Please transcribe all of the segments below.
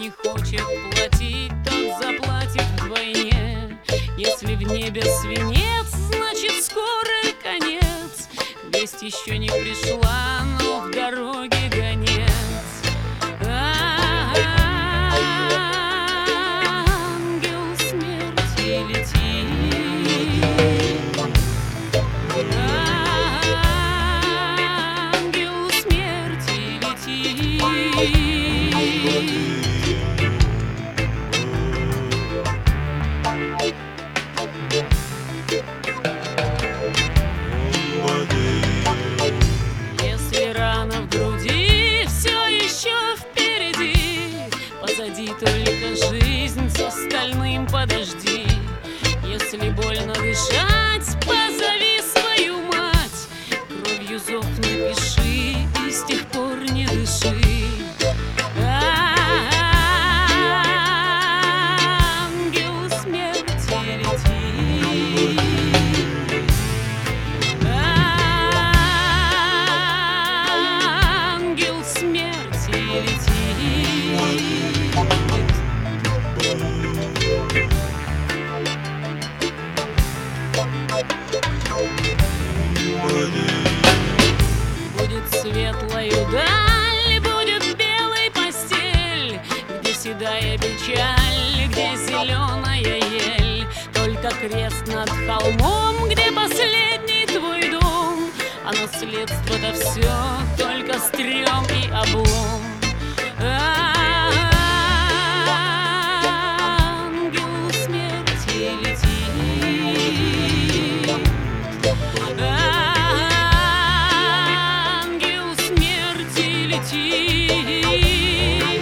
не хочет платить, тот заплатит вдвойне. Если в небе свинец, значит скоро конец. Весть еще не пришла, но в дороге гонец. Ангел смерти летит. Ангел смерти летит. Если рана в груди, все еще впереди. Позади только жизнь, с остальным подожди. Если больно дышать, позови свою мать. Кровью зов напиши и с тех пор не дыши. Ангел смерти летит. Ангел смерти летит. Будет светлою даль, будет белой постель, где седая печаль, где зеленая ель. Только крест над холмом, где последний твой дом, а наследство-то все только стрём и облом. Ангел смерти летит. Ангел смерти летит.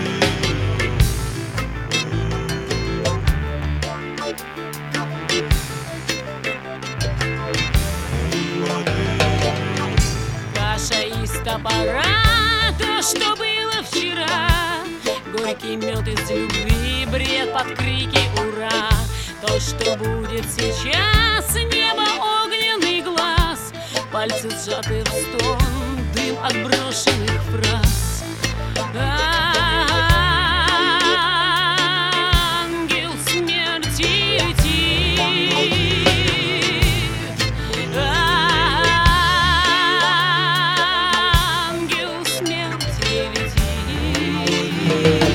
Каша из топора, то, что было вчера. Горький мед из любви, бред под крики «Ура!». То, что будет сейчас, небо огненный глаз, пальцы сжаты в стон, дым отброшенных фраз. Ангел смерти летит. Ангел смерти летит.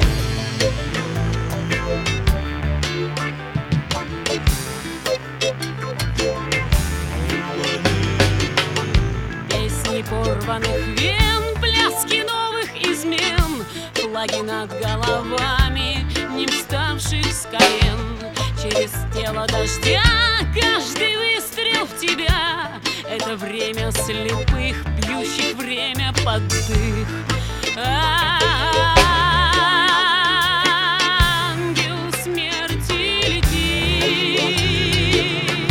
Песни порванных вен, пляски новых измен, флаги над головами не вставших с колен. Через тело дождя каждый выстрел в тебя — это время слепых, пьющих время под дых. Ангел смерти летит.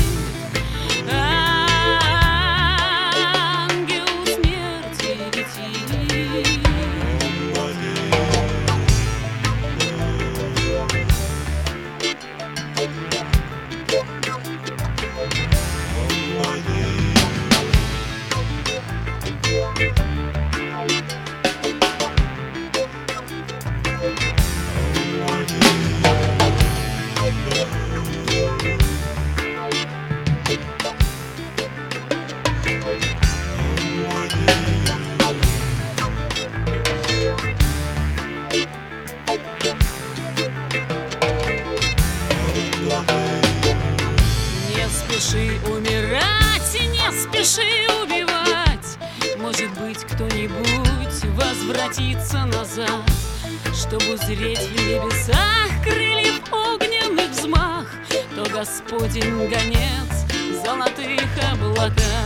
Ангел смерти летит. Не спеши умирать, не спеши убивать. Может быть, кто-нибудь возвратится назад, чтобы узреть в небесах крыльев огненных взмах. То Господень гонец в золотых облаках.